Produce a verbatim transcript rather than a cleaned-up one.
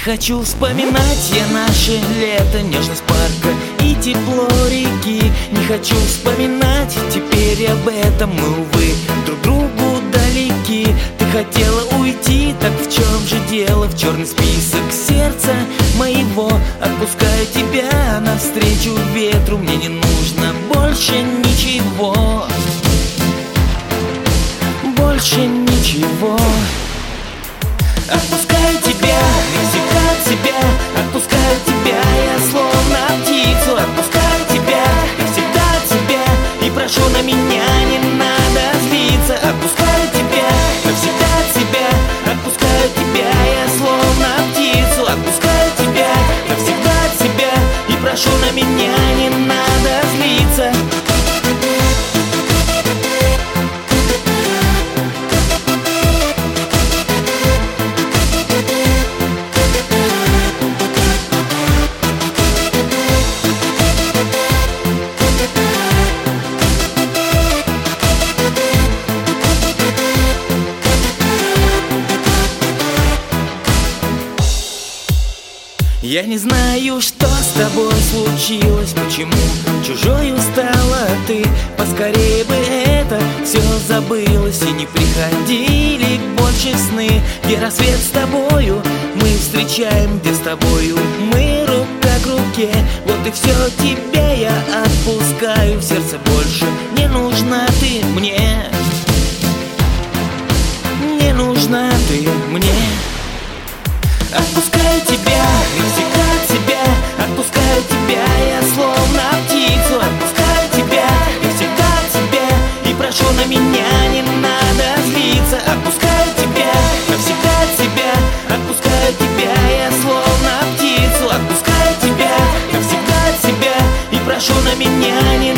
хочу вспоминать я наше лето, нежность парка и тепло реки. Не хочу вспоминать теперь об этом, мы, увы, друг другу далеки. Ты хотела уйти, так в чем же дело? В черный список сердца моего отпускаю тебя навстречу ветру. Мне не нужно больше ничего, больше ничего. Отпускаю тебя, навсегда тебя, отпускаю тебя, я словно птицу. Отпускаю тебя, навсегда тебя, и прошу, на меня не надо злиться. Отпускаю тебя, навсегда тебя, отпускаю тебя, я словно птицу. Отпускаю тебя, навсегда тебя, и прошу, на меня не надо злиться. Я не знаю, что с тобой случилось, почему чужою стала ты. Поскорее бы это все забылось, и не приходили больше сны, где рассвет с тобою мы встречаем, где с тобою мы рука к руке. Вот и все, тебя я отпускаю, в сердце больше не нужна ты мне, не нужна ты мне. Отпускаю тебя, навсегда тебя, отпускаю тебя, я словно птицу. Отпускаю тебя, навсегда тебя, и прошу, на меня не надо злиться. Отпускаю тебя, навсегда тебя, отпускаю тебя, я словно птицу. Отпускаю тебя, навсегда тебя, и прошу, на меня не